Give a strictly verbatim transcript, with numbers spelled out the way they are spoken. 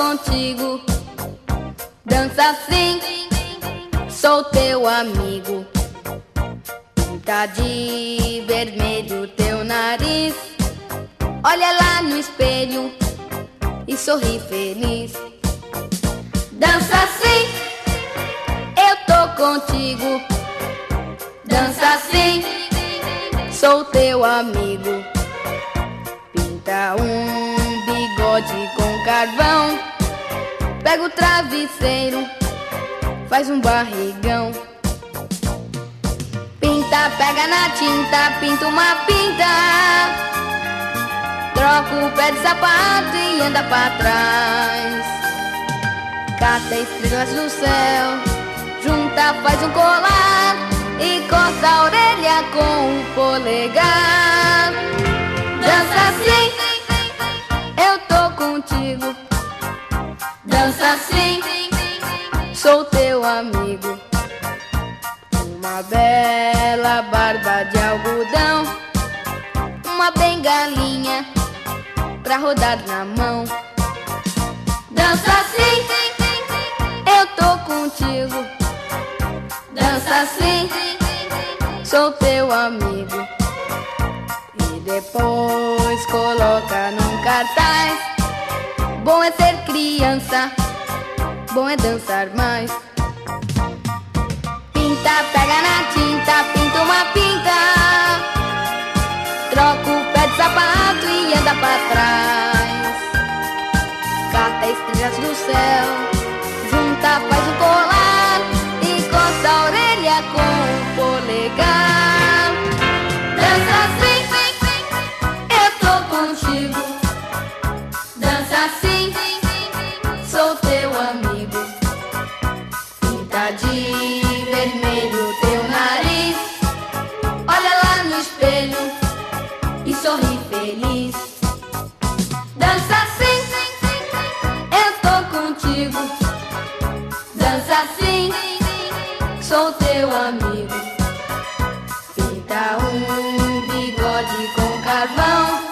contigo. Dança assim, sou teu amigo. Pinta de vermelho teu nariz. Olha lá no espelho e sorri feliz. Dança assim, eu tô contigo. Dança assim, sou teu amigo. Pinta um bigode com carvão. Pega o travesseiro, faz um barrigão. Pinta, pega na tinta, pinta uma pinta. Troca o pé de sapato e anda pra trás. Cata estrelas do céu, junta, faz um colar e corta a orelha com o polegar. Dança assim, eu tô contigo. Dança assim, sou teu amigo. Uma bela barba de algodão, uma bengalinha pra rodar na mão. Dança assim, eu tô contigo. Dança assim, sou teu amigo. E depois coloca num cartaz: bom é ser criança, bom é dançar mais. Pinta, pega na tinta, pinta uma pinta. Troca o pé de sapato e anda pra trás. Cata estrelas do céu, junta, faz um colar e corta a orelha com o polegar. Dança assim, eu tô contigo. Dança assim, sou teu amigo. Pinta de vermelho teu nariz. Olha lá no espelho e sorri feliz. Dança assim, eu tô contigo. Dança assim, sou teu amigo. Pinta um bigode com carvão.